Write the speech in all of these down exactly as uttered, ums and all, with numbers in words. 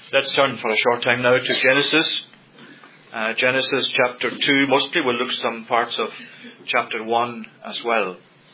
Let's turn for a short time now to Genesis. Uh, Genesis chapter two, mostly. We'll look at some parts of chapter one as well.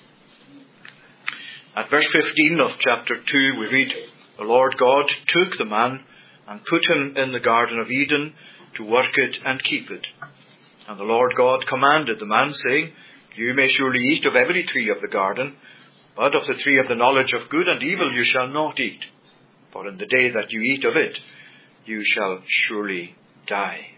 At verse fifteen of chapter two, we read, "The Lord God took the man and put him in the Garden of Eden to work it and keep it. And the Lord God commanded the man, saying, You may surely eat of every tree of the garden, but of the tree of the knowledge of good and evil you shall not eat. For in the day that you eat of it, you shall surely die."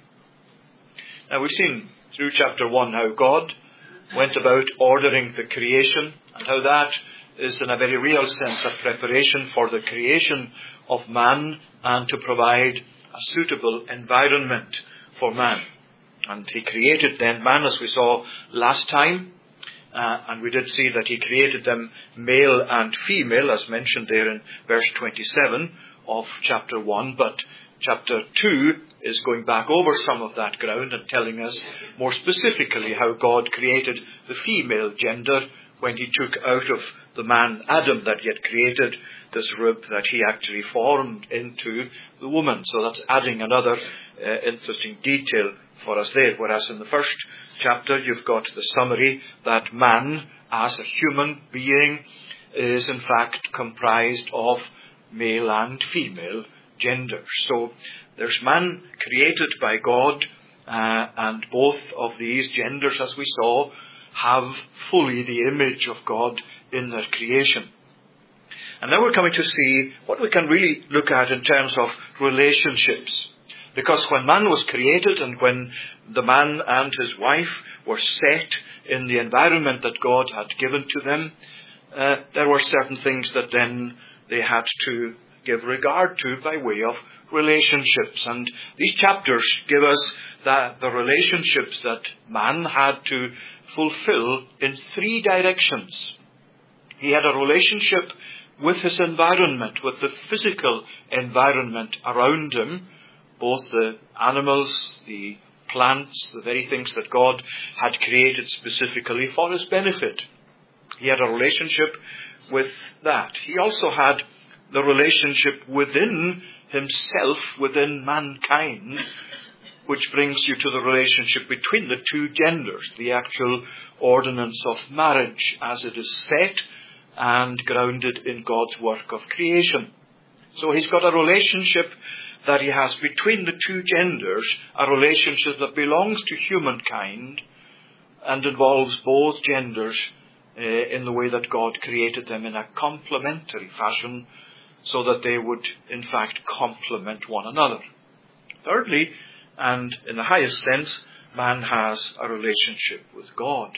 Now we've seen through chapter one how God went about ordering the creation, and how that is in a very real sense a preparation for the creation of man and to provide a suitable environment for man. And he created then man, as we saw last time, uh, and we did see that he created them male and female, as mentioned there in verse twenty-seven of chapter one. But chapter two is going back over some of that ground and telling us more specifically how God created the female gender when he took out of the man Adam that he had created this rib that he actually formed into the woman. So that's adding another uh, interesting detail for us there. Whereas in the first chapter you've got the summary that man as a human being is in fact comprised of male and female gender. So there's man created by God, uh, and both of these genders, as we saw, have fully the image of God in their creation. And now we're coming to see what we can really look at in terms of relationships. Because when man was created and when the man and his wife were set in the environment that God had given to them, uh, there were certain things that then they had to give regard to by way of relationships. And these chapters give us that the relationships that man had to fulfill in three directions. He had a relationship with his environment, with the physical environment around him, both the animals, the plants, the very things that God had created specifically for his benefit. He had a relationship with that. He also had the relationship within himself, within mankind, which brings you to the relationship between the two genders, the actual ordinance of marriage as it is set and grounded in God's work of creation. So he's got a relationship that he has between the two genders, a relationship that belongs to humankind and involves both genders uh, in the way that God created them in a complementary fashion, so that they would in fact complement one another. Thirdly, and in the highest sense, man has a relationship with God.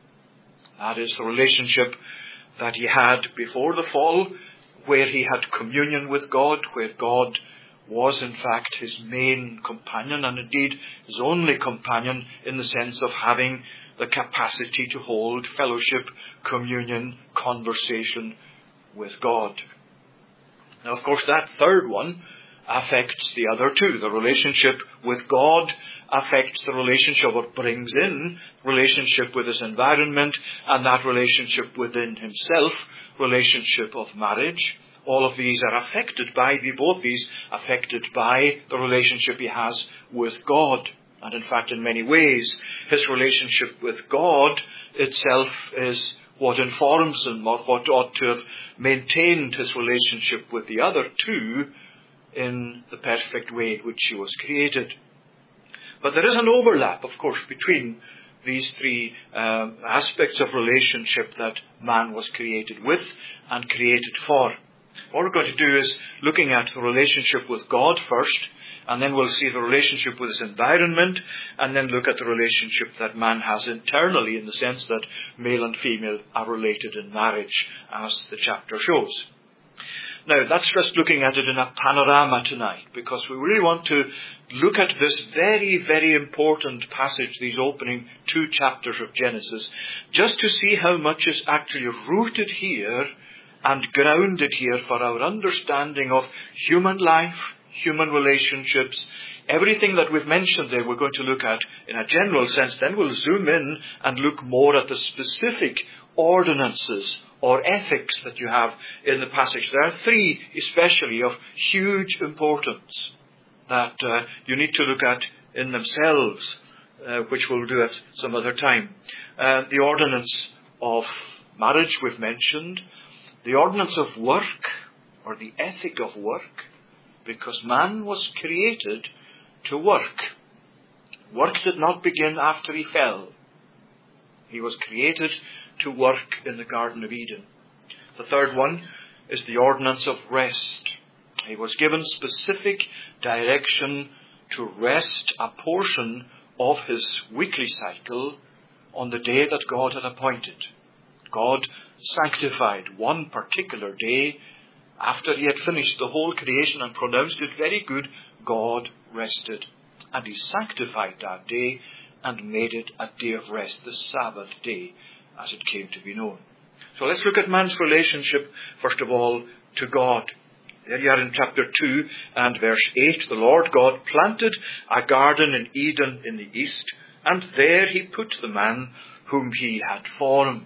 That is the relationship that he had before the fall, where he had communion with God, where God was in fact his main companion, and indeed his only companion, in the sense of having the capacity to hold fellowship, communion, conversation with God. Now, of course, that third one affects the other two. The relationship with God affects the relationship, or brings in relationship with his environment, and that relationship within himself, relationship of marriage. All of these are affected by, the, both these affected by the relationship he has with God. And in fact, in many ways, his relationship with God itself is what informs him, or what ought to have maintained his relationship with the other two in the perfect way in which he was created. But there is an overlap, of course, between these three um, aspects of relationship that man was created with and created for. What we're going to do is looking at the relationship with God first, and then we'll see the relationship with his environment, and then look at the relationship that man has internally, in the sense that male and female are related in marriage, as the chapter shows. Now, that's just looking at it in a panorama tonight, because we really want to look at this very, very important passage, these opening two chapters of Genesis, just to see how much is actually rooted here and grounded here for our understanding of human life, human relationships. Everything that we've mentioned there we're going to look at in a general sense. Then we'll zoom in and look more at the specific ordinances or ethics that you have in the passage. There are three especially of huge importance. that uh, you need to look at in themselves, uh, which we'll do at some other time. Uh, the ordinance of marriage we've mentioned, the ordinance of work, or the ethic of work, because man was created to work. Work did not begin after he fell. He was created to work in the Garden of Eden. The third one is the ordinance of rest. He was given specific direction to rest a portion of his weekly cycle on the day that God had appointed. God sanctified one particular day after he had finished the whole creation and pronounced it very good. God rested. And he sanctified that day and made it a day of rest, the Sabbath day, as it came to be known. So let's look at man's relationship, first of all, to God. There you are in chapter two and verse eight. The Lord God planted a garden in Eden in the east, and there he put the man whom he had formed.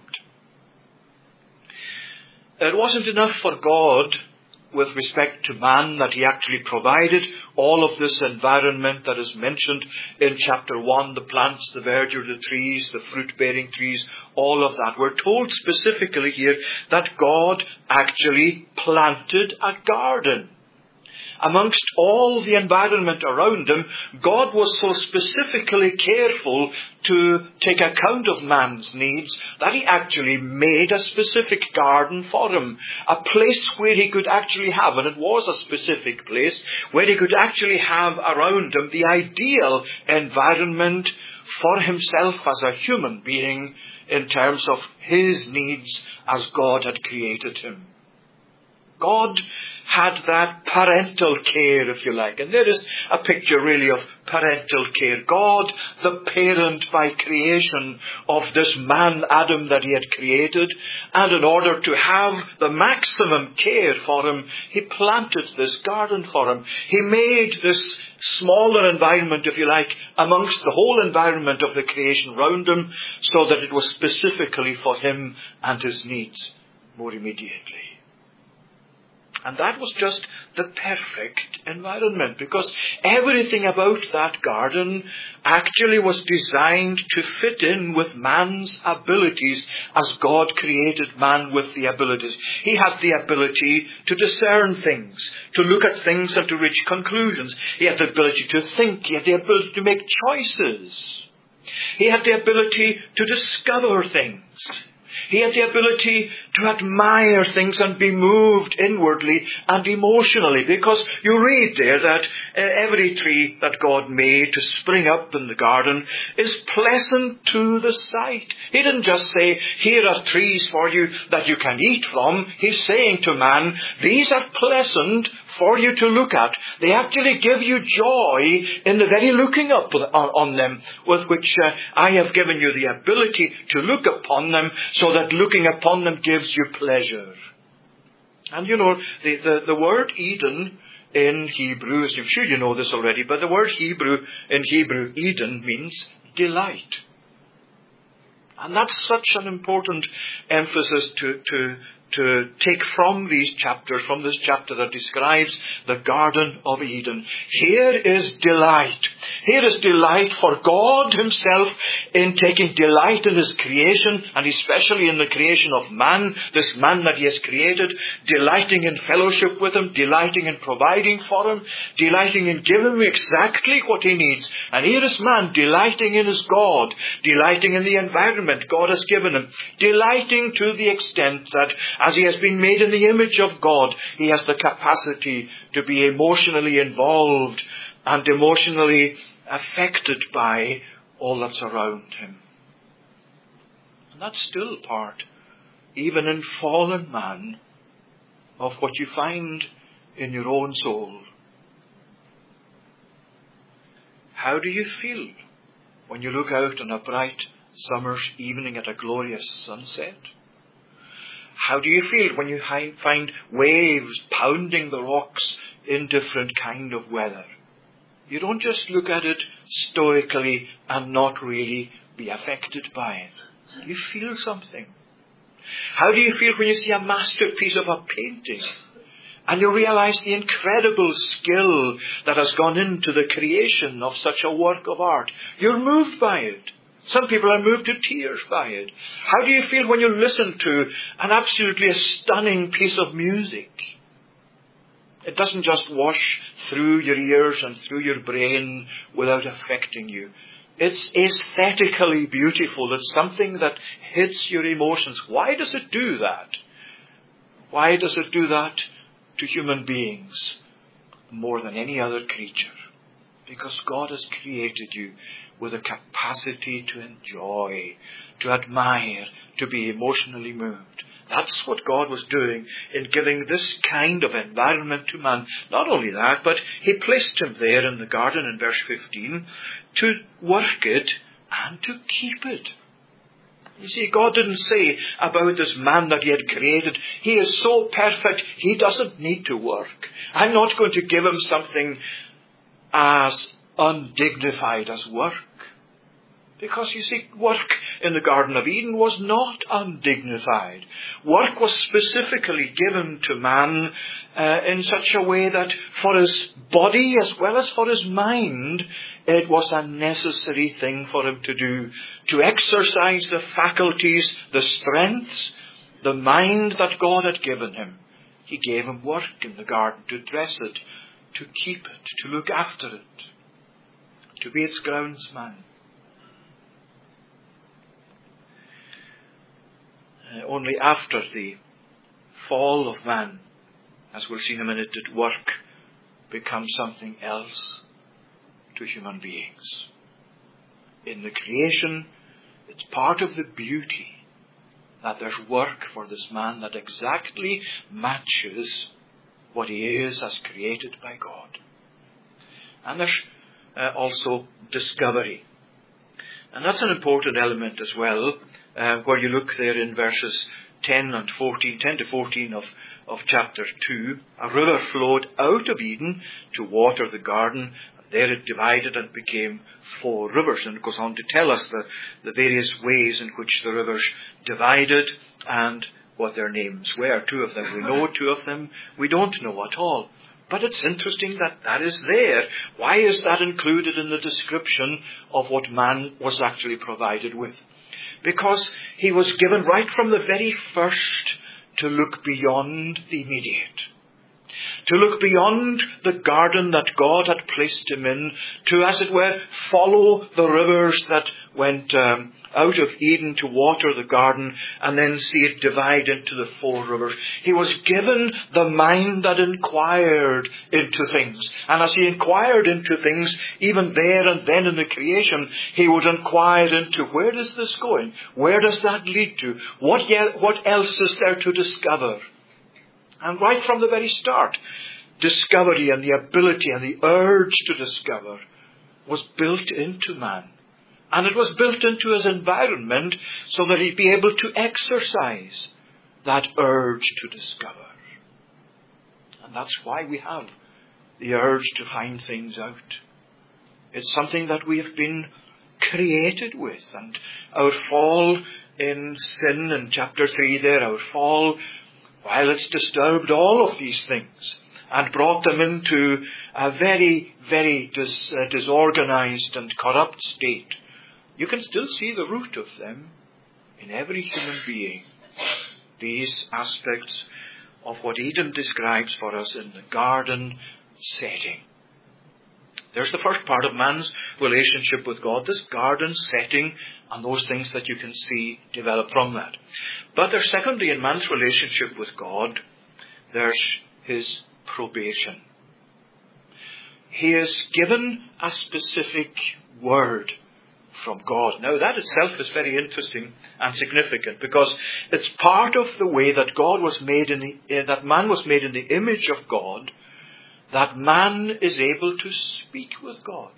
It wasn't enough for God, with respect to man, that he actually provided all of this environment that is mentioned in chapter one, the plants, the verdure, the trees, the fruit-bearing trees, all of that. We're told specifically here that God actually planted a garden. Amongst all the environment around him, God was so specifically careful to take account of man's needs that he actually made a specific garden for him. A place where he could actually have, and it was a specific place, where he could actually have around him the ideal environment for himself as a human being in terms of his needs as God had created him. God had that parental care, if you like. And there is a picture really of parental care. God, the parent by creation of this man Adam that he had created. And in order to have the maximum care for him, he planted this garden for him. He made this smaller environment, if you like, amongst the whole environment of the creation round him, so that it was specifically for him and his needs more immediately. And that was just the perfect environment, because everything about that garden actually was designed to fit in with man's abilities as God created man with the abilities. He had the ability to discern things, to look at things and to reach conclusions. He had the ability to think. He had the ability to make choices. He had the ability to discover things. He had the ability to admire things and be moved inwardly and emotionally, because you read there that uh, every tree that God made to spring up in the garden is pleasant to the sight. He didn't just say, here are trees for you that you can eat from. He's saying to man, these are pleasant for you to look at. They actually give you joy in the very looking up on, on them, with which uh, I have given you the ability to look upon them, so that looking upon them gives you pleasure. And you know, the, the, the word Eden in Hebrew, as I'm sure you know this already, but the word Hebrew in Hebrew, Eden, means delight. And that's such an important emphasis to, to, to take from these chapters, from this chapter that describes the Garden of Eden. Here is delight. Here is delight for God himself in taking delight in his creation, and especially in the creation of man, this man that he has created, delighting in fellowship with him, delighting in providing for him, delighting in giving him exactly what he needs. And here is man delighting in his God, delighting in the environment God has given him, delighting to the extent that as he has been made in the image of God, he has the capacity to be emotionally involved and emotionally affected by all that's around him. And that's still part, even in fallen man, of what you find in your own soul. How do you feel when you look out on a bright summer's evening at a glorious sunset? How do you feel when you find waves pounding the rocks in different kind of weather? You don't just look at it stoically and not really be affected by it. You feel something. How do you feel when you see a masterpiece of a painting And you realize the incredible skill that has gone into the creation of such a work of art. You're moved by it. Some people are moved to tears by it. How do you feel when you listen to an absolutely stunning piece of music? It doesn't just wash through your ears and through your brain without affecting you. It's aesthetically beautiful. It's something that hits your emotions. Why does it do that? Why does it do that to human beings more than any other creature? Because God has created you with a capacity to enjoy, to admire, to be emotionally moved. That's what God was doing in giving this kind of environment to man. Not only that, but He placed him there in the garden in verse fifteen to work it and to keep it. You see, God didn't say about this man that He had created, he is so perfect, he doesn't need to work. I'm not going to give him something as undignified as work. Because, you see, work in the Garden of Eden was not undignified. Work was specifically given to man uh, in such a way that for his body as well as for his mind, it was a necessary thing for him to do. To exercise the faculties, the strengths, the mind that God had given him. He gave him work in the garden to dress it, to keep it, to look after it, to be its groundsman. Uh, only after the fall of man, as we'll see in a minute, did work become something else to human beings. In the creation, it's part of the beauty that there's work for this man that exactly matches what he is as created by God. And there's uh, also discovery. And that's an important element as well, uh, where you look there in verses ten and fourteen, ten to fourteen of, of chapter two. A river flowed out of Eden to water the garden. There it divided and became four rivers. And it goes on to tell us the, the various ways in which the rivers divided and what their names were. Two of them we know, two of them we don't know at all. But it's interesting that that is there. Why is that included in the description of what man was actually provided with? Because he was given right from the very first to look beyond the immediate. To look beyond the garden that God had placed him in, to, as it were, follow the rivers that went um, out of Eden to water the garden, and then see it divide into the four rivers. He was given the mind that inquired into things. And as he inquired into things, even there and then in the creation, he would inquire into, where is this going? Where does that lead to? What, ye- what else is there to discover? And right from the very start, discovery and the ability and the urge to discover was built into man. And it was built into his environment so that he'd be able to exercise that urge to discover. And that's why we have the urge to find things out. It's something that we have been created with. And our fall in sin in chapter three there, our fall, while it's disturbed all of these things and brought them into a very, very dis, uh, disorganized and corrupt state, you can still see the root of them in every human being. These aspects of what Eden describes for us in the garden setting. There's the first part of man's relationship with God, this garden setting and those things that you can see develop from that. But there's secondly, in man's relationship with God, there's his probation. He is given a specific word from God. Now that itself is very interesting and significant, because it's part of the way that God was made in the, uh, that man was made in the image of God, that man is able to speak with God.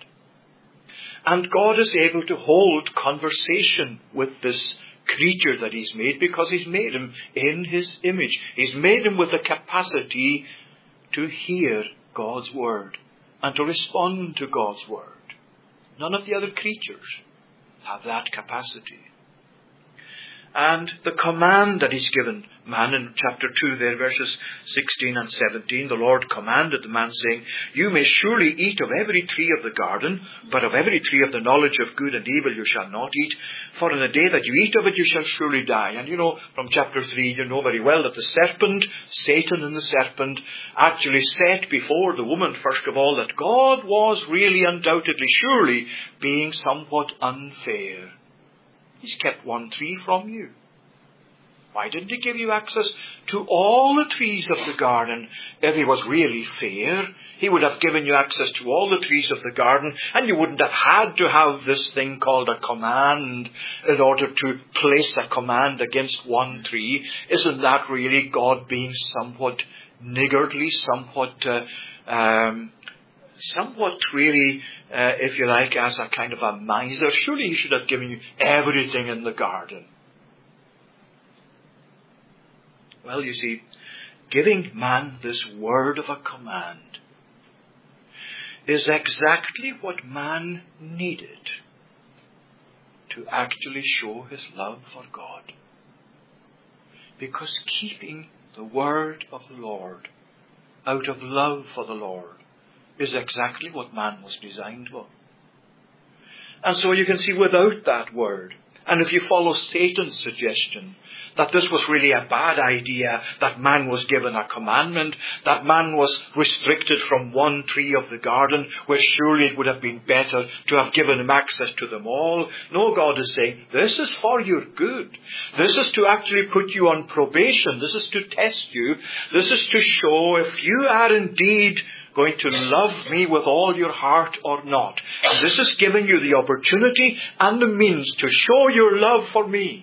And God is able to hold conversation with this creature that He's made, because He's made him in His image. He's made him with the capacity to hear God's word and to respond to God's word. None of the other creatures have that capacity. and the command that he's given man in chapter two there, verses sixteen and seventeen. The Lord commanded the man, saying, you may surely eat of every tree of the garden, but of every tree of the knowledge of good and evil you shall not eat, for in the day that you eat of it you shall surely die. And you know, from chapter three, you know very well that the serpent, Satan and the serpent, actually said before the woman, first of all, that God was really undoubtedly, surely, being somewhat unfair. He's kept one tree from you. Why didn't he give you access to all the trees of the garden? If he was really fair, he would have given you access to all the trees of the garden, and you wouldn't have had to have this thing called a command in order to place a command against one tree. Isn't that really God being somewhat niggardly, somewhat, uh, um, somewhat really, uh, if you like, as a kind of a miser? Surely he should have given you everything in the garden. Well, you see, giving man this word of a command is exactly what man needed to actually show his love for God. Because keeping the word of the Lord out of love for the Lord is exactly what man was designed for. And so you can see, without that word, and if you follow Satan's suggestion that this was really a bad idea, that man was given a commandment, that man was restricted from one tree of the garden, where surely it would have been better to have given him access to them all. No, God is saying, this is for your good. This is to actually put you on probation. This is to test you. This is to show if you are indeed going to love me with all your heart or not. And this is giving you the opportunity and the means to show your love for me.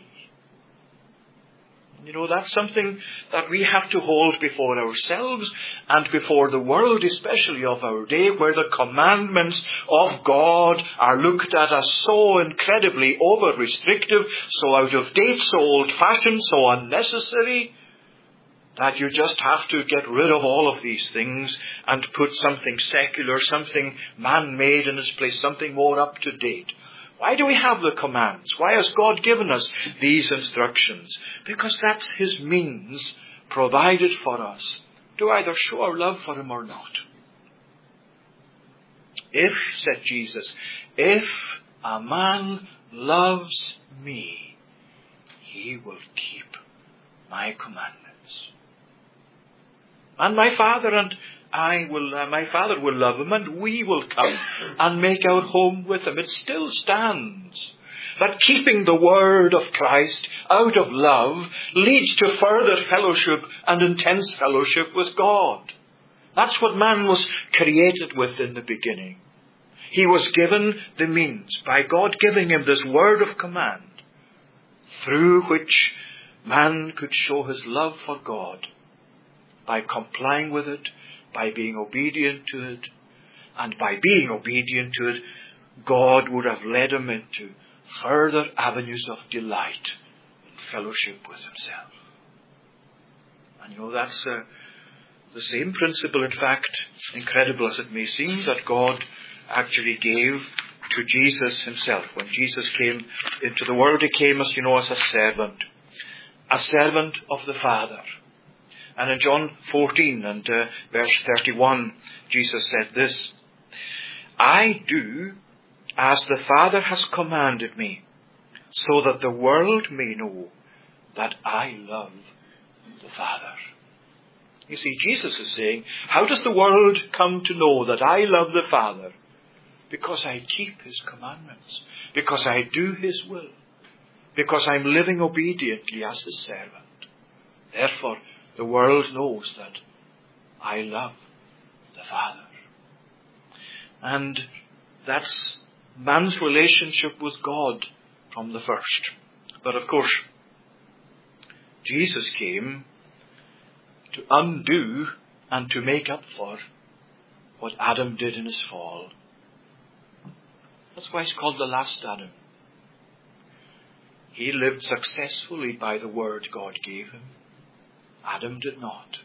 You know, that's something that we have to hold before ourselves and before the world, especially of our day, where the commandments of God are looked at as so incredibly over-restrictive, so out-of-date, so old-fashioned, so unnecessary, that you just have to get rid of all of these things and put something secular, something man-made in its place, something more up-to-date. Why do we have the commands? Why has God given us these instructions? Because that's his means provided for us to either show our love for him or not. If, said Jesus, if a man loves me, he will keep my commandments. And my Father and I will, uh, my Father will love him, and we will come and make our home with him. It still stands that keeping the word of Christ out of love leads to further fellowship and intense fellowship with God. That's what man was created with in the beginning. He was given the means by God giving him this word of command through which man could show his love for God by complying with it, by being obedient to it, and by being obedient to it, God would have led him into further avenues of delight in fellowship with himself. And you know, that's uh, the same principle, in fact, incredible as it may seem, that God actually gave to Jesus himself. When Jesus came into the world, he came, as you know, as a servant. A servant of the Father. And in John fourteen and uh, verse thirty-one, Jesus said this, I do as the Father has commanded me, so that the world may know that I love the Father. You see, Jesus is saying, how does the world come to know that I love the Father? Because I keep his commandments. Because I do his will. Because I'm living obediently as his servant. Therefore, the world knows that I love the Father. And that's man's relationship with God from the first. But of course, Jesus came to undo and to make up for what Adam did in his fall. That's why he's called the last Adam. He lived successfully by the word God gave him. Adam did not.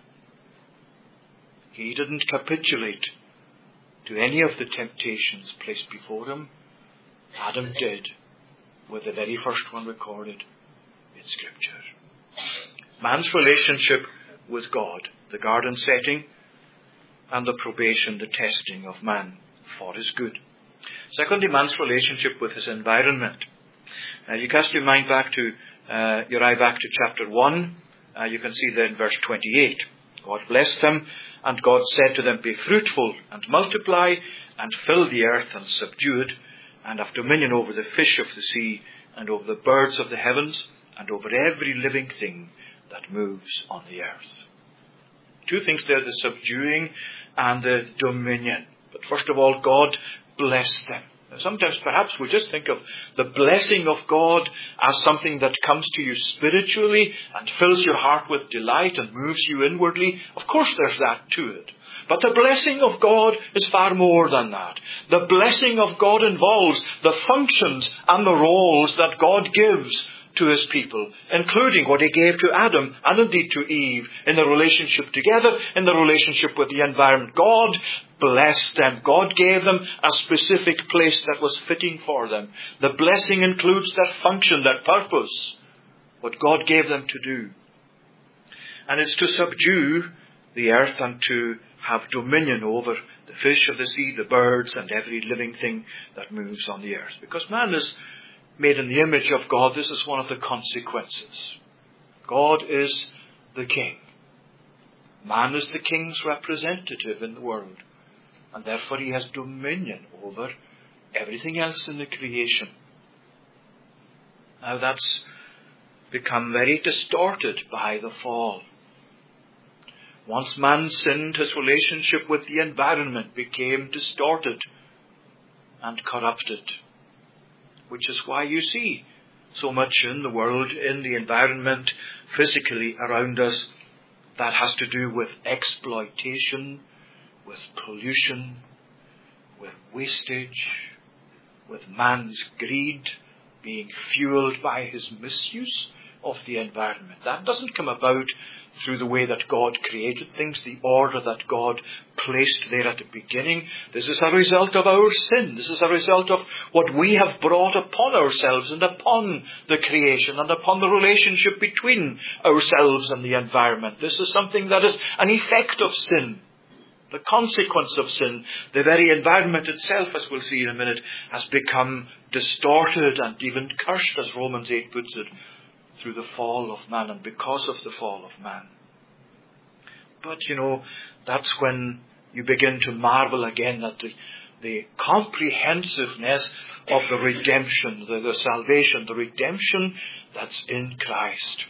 He didn't capitulate to any of the temptations placed before him. Adam did, with the very first one recorded in Scripture. Man's relationship with God, the garden setting, and the probation, the testing of man for his good. Secondly, man's relationship with his environment. Uh, you cast your mind back to, uh, your eye back to chapter one. Uh, you can see there in verse twenty-eight. God blessed them, and God said to them, be fruitful and multiply, and fill the earth and subdue it, and have dominion over the fish of the sea, and over the birds of the heavens, and over every living thing that moves on the earth. Two things there, the subduing and the dominion. But first of all, God blessed them. Now, sometimes perhaps we just think of the blessing of God as something that comes to you spiritually and fills your heart with delight and moves you inwardly. Of course there's that to it. But the blessing of God is far more than that. The blessing of God involves the functions and the roles that God gives to his people, including what he gave to Adam and indeed to Eve in the relationship together, in the relationship with the environment. God blessed them. God gave them a specific place that was fitting for them. The blessing includes that function, that purpose, what God gave them to do. And it's to subdue the earth and to have dominion over the fish of the sea, the birds, and every living thing that moves on the earth. Because man is made in the image of God, this is one of the consequences. God is the king. Man is the king's representative in the world. And therefore he has dominion over everything else in the creation. Now that's become very distorted by the fall. Once man sinned, his relationship with the environment became distorted and corrupted. Which is why you see so much in the world, in the environment, physically around us, that has to do with exploitation, with pollution, with wastage, with man's greed being fueled by his misuse of the environment. That doesn't come about through the way that God created things, the order that God placed there at the beginning. This is a result of our sin. This is a result of what we have brought upon ourselves and upon the creation and upon the relationship between ourselves and the environment. This is something that is an effect of sin. The consequence of sin, the very environment itself, as we'll see in a minute, has become distorted and even cursed, as Romans eight puts it, through the fall of man and because of the fall of man. But, you know, that's when you begin to marvel again at the, the comprehensiveness of the redemption, the, the salvation, the redemption that's in Christ.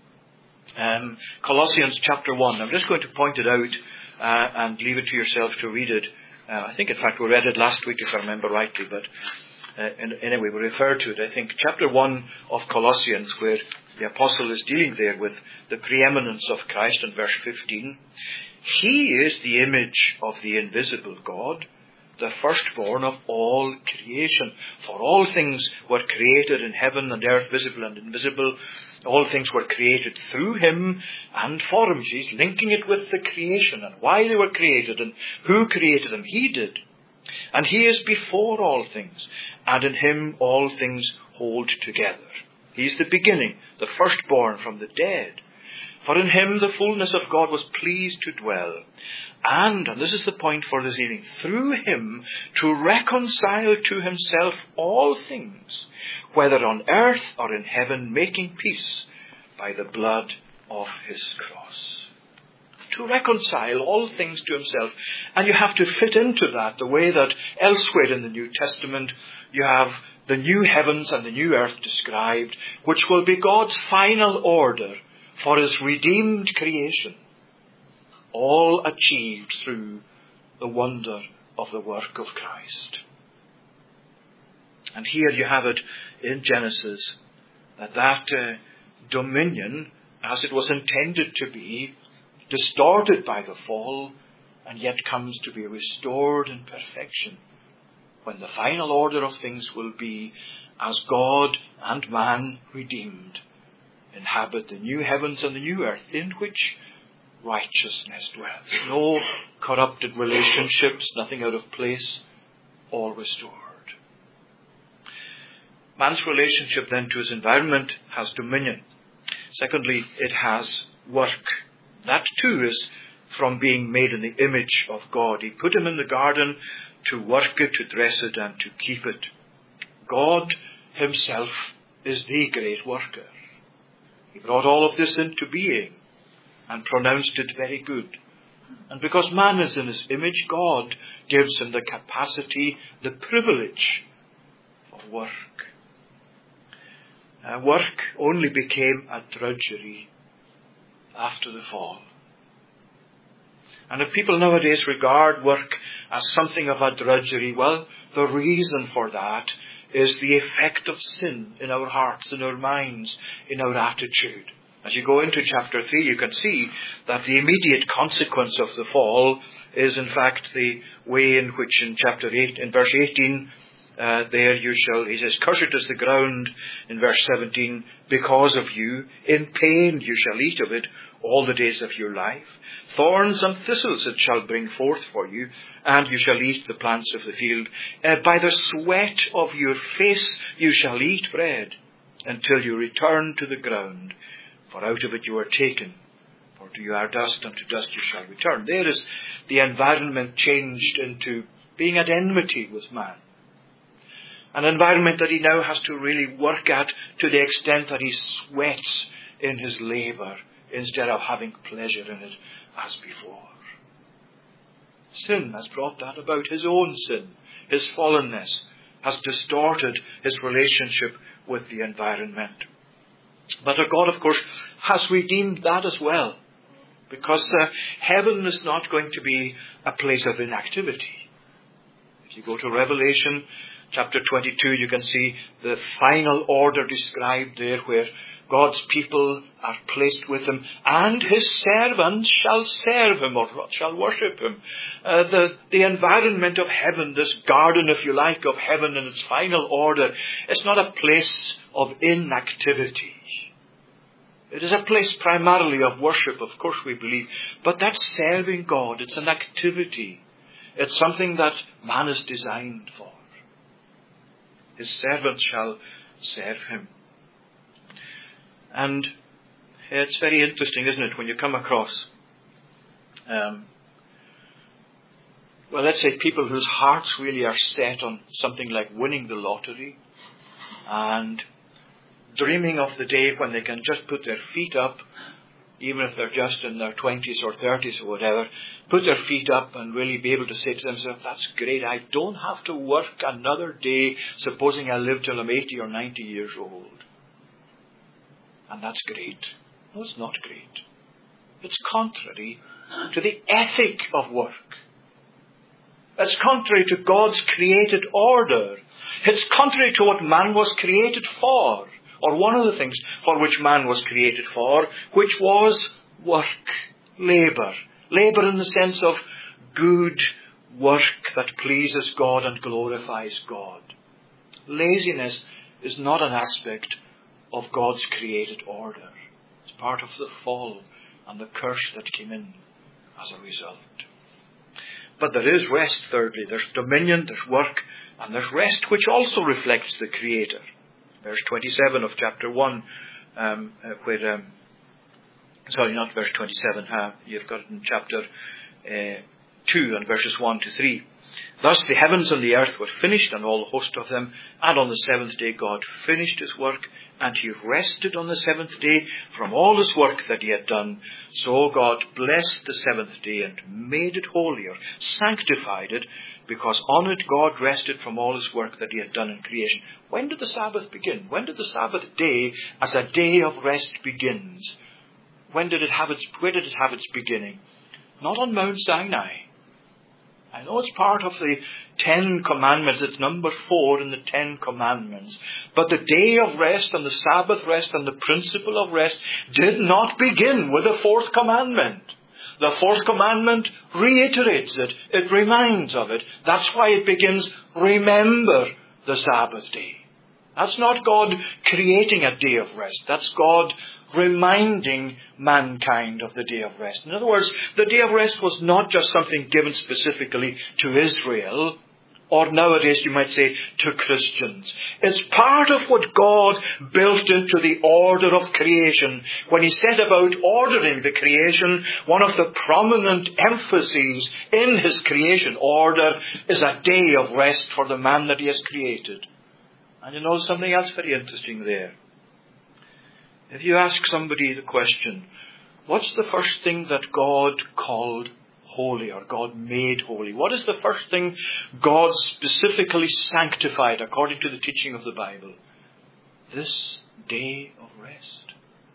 Um, Colossians chapter one. I'm just going to point it out uh, and leave it to yourself to read it. Uh, I think, in fact, we read it last week, if I remember rightly, but Uh, and anyway, we refer to it, I think, chapter one of Colossians, where the apostle is dealing there with the preeminence of Christ in verse fifteen. He is the image of the invisible God, the firstborn of all creation. For all things were created in heaven and earth, visible and invisible. All things were created through him and for him. She's linking it with the creation and why they were created and who created them. He did. And he is before all things, and in him all things hold together. He's the beginning, the firstborn from the dead. For in him the fullness of God was pleased to dwell. And, and this is the point for this evening, through him to reconcile to himself all things, whether on earth or in heaven, making peace by the blood of his cross. To reconcile all things to himself. And you have to fit into that the way that elsewhere in the New Testament you have the new heavens and the new earth described, which will be God's final order for his redeemed creation, all achieved through the wonder of the work of Christ. And here you have it in Genesis, that that uh, dominion, as it was intended to be, distorted by the fall, and yet comes to be restored in perfection, when the final order of things will be, as God and man redeemed, inhabit the new heavens and the new earth, in which righteousness dwells. No corrupted relationships, nothing out of place, all restored. Man's relationship then to his environment has dominion. Secondly, it has work. That too is from being made in the image of God. He put him in the garden to work it, to dress it, and to keep it. God himself is the great worker. He brought all of this into being and pronounced it very good. And because man is in his image, God gives him the capacity, the privilege of work. Uh, work only became a drudgery after the fall. And if people nowadays regard work as something of a drudgery, well, the reason for that is the effect of sin in our hearts, in our minds, in our attitude. As you go into chapter three, you can see that the immediate consequence of the fall is in fact the way in which in chapter eight, in verse eighteen, uh, there you shall, he says, cursed is the ground, in verse seventeen, because of you, in pain you shall eat of it all the days of your life. Thorns and thistles it shall bring forth for you, and you shall eat the plants of the field. Uh, by the sweat of your face you shall eat bread, until you return to the ground. For out of it you are taken, for you are dust, and to dust you shall return. There is the environment changed into being at enmity with man. An environment that he now has to really work at to the extent that he sweats in his labour instead of having pleasure in it as before. Sin has brought that about. His own sin, his fallenness, has distorted his relationship with the environment. But our God, of course, has redeemed that as well. Because uh, heaven is not going to be a place of inactivity. If you go to Revelation chapter twenty-two, you can see the final order described there, where God's people are placed with him, and his servants shall serve him, or shall worship him. Uh, the, the environment of heaven, this garden, if you like, of heaven in its final order, it's not a place of inactivity. It is a place primarily of worship, of course we believe, but that's serving God. It's an activity. It's something that man is designed for. His servants shall serve him. And it's very interesting, isn't it, when you come across, um, well, let's say people whose hearts really are set on something like winning the lottery and dreaming of the day when they can just put their feet up, even if they're just in their twenties or thirties or whatever, put their feet up and really be able to say to themselves, that's great, I don't have to work another day, supposing I live till I'm eighty or ninety years old. And that's great. No, it's not great. It's contrary to the ethic of work. It's contrary to God's created order. It's contrary to what man was created for, or one of the things for which man was created for, which was work, labour. Labour in the sense of good work that pleases God and glorifies God. Laziness is not an aspect of God's created order. It's part of the fall and the curse that came in as a result. But there is rest, thirdly. There's dominion, there's work, and there's rest, which also reflects the Creator. Verse twenty-seven of chapter one, um, uh, where, um, sorry, not verse twenty-seven, huh? You've got it in chapter uh, two and verses one to three. Thus the heavens and the earth were finished, and all the host of them, and on the seventh day God finished his work, and he rested on the seventh day from all his work that he had done. So God blessed the seventh day and made it holy, or sanctified it, because on it God rested from all his work that he had done in creation. When did the Sabbath begin? When did the Sabbath day as a day of rest begins? When did it have its, where did it have its beginning? Not on Mount Sinai. I know it's part of the Ten Commandments. It's number four in the Ten Commandments. But the day of rest and the Sabbath rest and the principle of rest did not begin with the fourth commandment. The fourth commandment reiterates it. It reminds of it. That's why it begins, remember the Sabbath day. That's not God creating a day of rest. That's God reminding mankind of the day of rest. In other words, the day of rest was not just something given specifically to Israel, or nowadays you might say to Christians. It's part of what God built into the order of creation. When he set about ordering the creation, one of the prominent emphases in his creation order is a day of rest for the man that he has created. And you know something else very interesting there. If you ask somebody the question, what's the first thing that God called holy, or God made holy? What is the first thing God specifically sanctified according to the teaching of the Bible? This day of rest.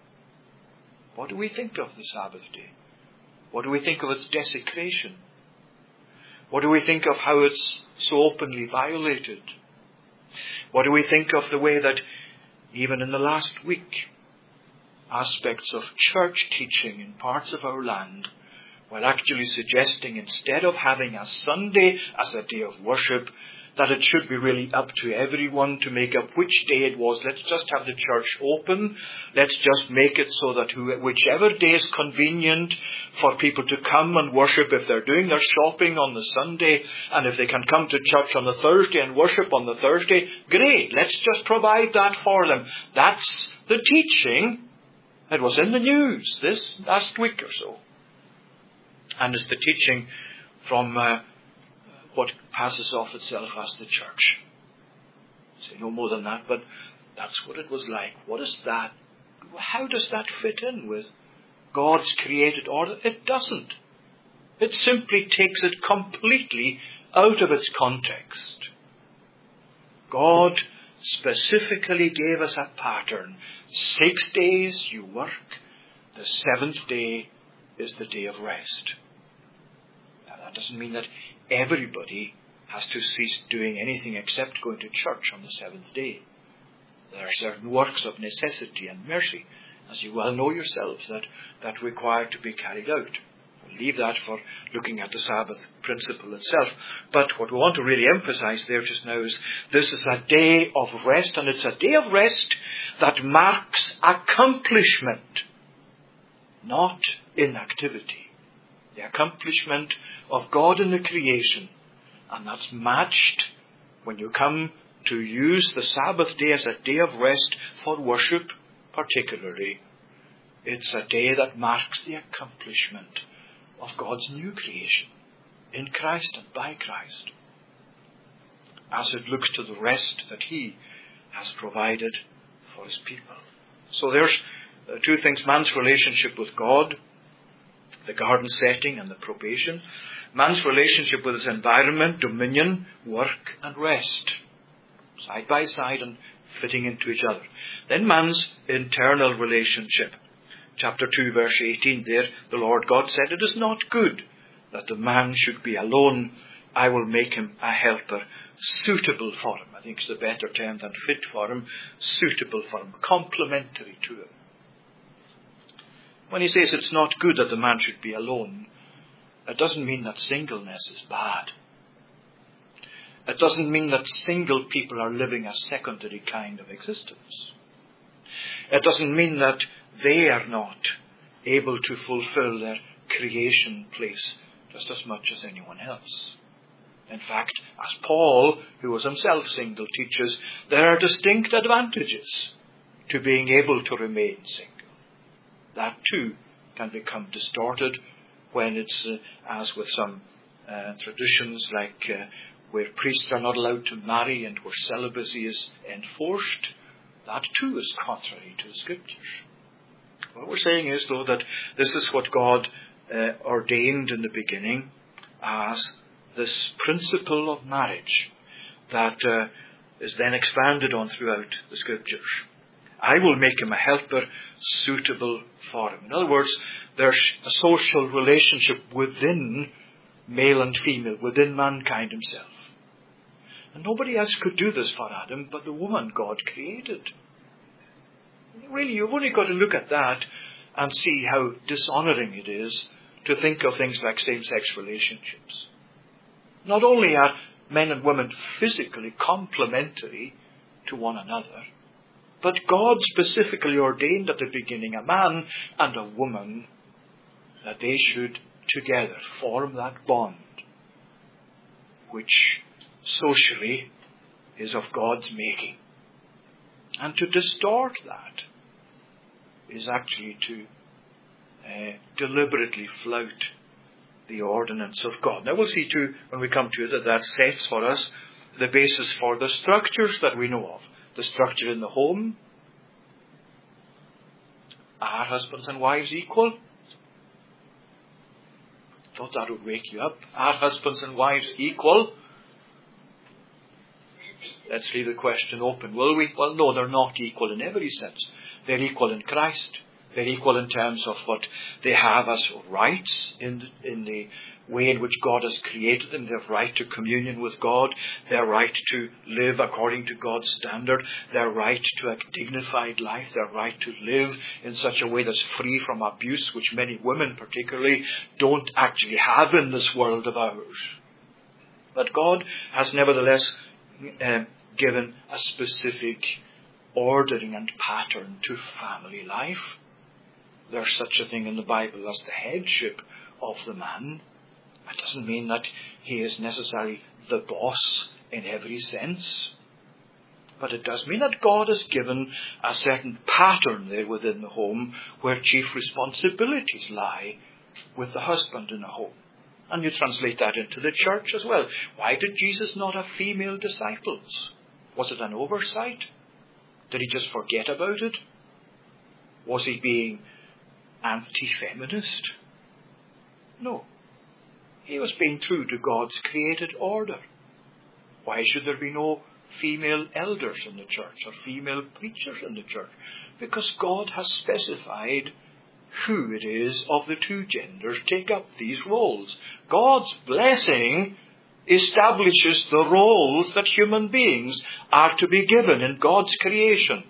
What do we think of the Sabbath day? What do we think of its desecration? What do we think of how it's so openly violated? What do we think of the way that even in the last week, aspects of church teaching in parts of our land were actually suggesting, instead of having a Sunday as a day of worship, that it should be really up to everyone to make up which day it was. Let's just have the church open. Let's just make it so that who, whichever day is convenient for people to come and worship, if they're doing their shopping on the Sunday, and if they can come to church on the Thursday and worship on the Thursday, great. Let's just provide that for them. That's the teaching. It was in the news this last week or so. And it's the teaching from uh, what passes off itself as the church. Say no more than that, but that's what it was like. What is that? How does that fit in with God's created order? It doesn't. It simply takes it completely out of its context. God specifically gave us a pattern. Six days you work. The seventh day is the day of rest. Now, that doesn't mean that everybody has to cease doing anything except going to church on the seventh day. There are certain works of necessity and mercy, as you well know yourselves, that, that require to be carried out. We'll leave that for looking at the Sabbath principle itself. But what we want to really emphasize there just now is this is a day of rest, and it's a day of rest that marks accomplishment, not inactivity. The accomplishment of God in the creation. And that's matched when you come to use the Sabbath day as a day of rest for worship particularly. It's a day that marks the accomplishment of God's new creation in Christ and by Christ, as it looks to the rest that He has provided for His people. So there's uh, two things: man's relationship with God, the garden setting and the probation; man's relationship with his environment, dominion, work and rest, side by side and fitting into each other. Then man's internal relationship. Chapter two, verse eighteen there, the Lord God said, "It is not good that the man should be alone. I will make him a helper suitable for him." I think it's a better term than fit for him. Suitable for him, complementary to him. When he says it's not good that the man should be alone, it doesn't mean that singleness is bad. It doesn't mean that single people are living a secondary kind of existence. It doesn't mean that they are not able to fulfill their creation place just as much as anyone else. In fact, as Paul, who was himself single, teaches, there are distinct advantages to being able to remain single. That too can become distorted when it's, uh, as with some uh, traditions, like uh, where priests are not allowed to marry and where celibacy is enforced. That too is contrary to the Scriptures. What we're saying is, though, that this is what God uh, ordained in the beginning as this principle of marriage that uh, is then expanded on throughout the Scriptures. I will make him a helper suitable for him. In other words, there's a social relationship within male and female, within mankind himself. And nobody else could do this for Adam but the woman God created. Really, you've only got to look at that and see how dishonouring it is to think of things like same-sex relationships. Not only are men and women physically complementary to one another, but God specifically ordained at the beginning a man and a woman that they should together form that bond which socially is of God's making. And to distort that is actually to uh, deliberately flout the ordinance of God. Now we'll see too, when we come to it, that that sets for us the basis for the structures that we know of. The structure in the home. Are husbands and wives equal? Thought that would wake you up. Are husbands and wives equal? Let's leave the question open, will we? Well, no, they're not equal in every sense. They're equal in Christ. They're equal in terms of what they have as rights in, in the way in which God has created them. Their right to communion with God. Their right to live according to God's standard. Their right to a dignified life. Their right to live in such a way that's free from abuse, which many women particularly don't actually have in this world of ours. But God has nevertheless uh, given a specific ordering and pattern to family life. There's such a thing in the Bible as the headship of the man. That doesn't mean that he is necessarily the boss in every sense. But it does mean that God has given a certain pattern there within the home where chief responsibilities lie with the husband in the home. And you translate that into the church as well. Why did Jesus not have female disciples? Was it an oversight? Did he just forget about it? Was he being anti-feminist? No. He was being true to God's created order. Why should there be no female elders in the church or female preachers in the church? Because God has specified who it is of the two genders take up these roles. God's blessing establishes the roles that human beings are to be given in God's creation.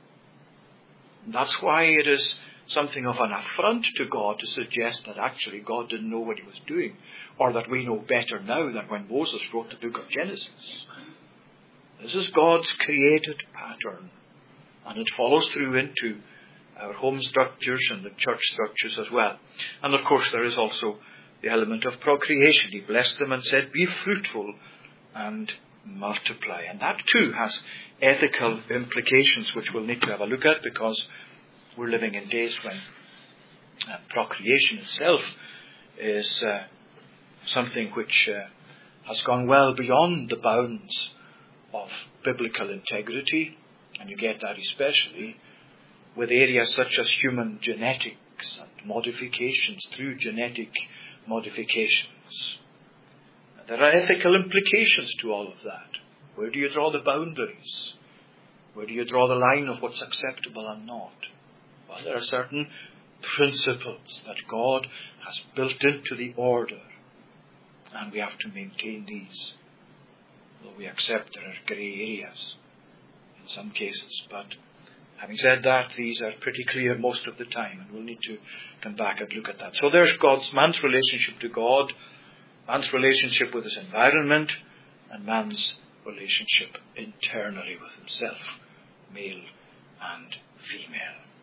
That's why it is something of an affront to God to suggest that actually God didn't know what he was doing, or that we know better now than when Moses wrote the book of Genesis. This is God's created pattern, and it follows through into our home structures and the church structures as well. And of course there is also the element of procreation. He blessed them and said, be fruitful and multiply. And that too has ethical implications which we'll need to have a look at, because we're living in days when uh, procreation itself is uh, something which uh, has gone well beyond the bounds of biblical integrity. And you get that especially with areas such as human genetics and modifications through genetic modifications. There are ethical implications to all of that. Where do you draw the boundaries? Where do you draw the line of what's acceptable and not? Well, there are certain principles that God has built into the order, and we have to maintain these. Though we accept there are grey areas in some cases, but having said that, these are pretty clear most of the time, and we'll need to come back and look at that. So there's God's, man's relationship to God, man's relationship with his environment, and man's relationship internally with himself, male and female.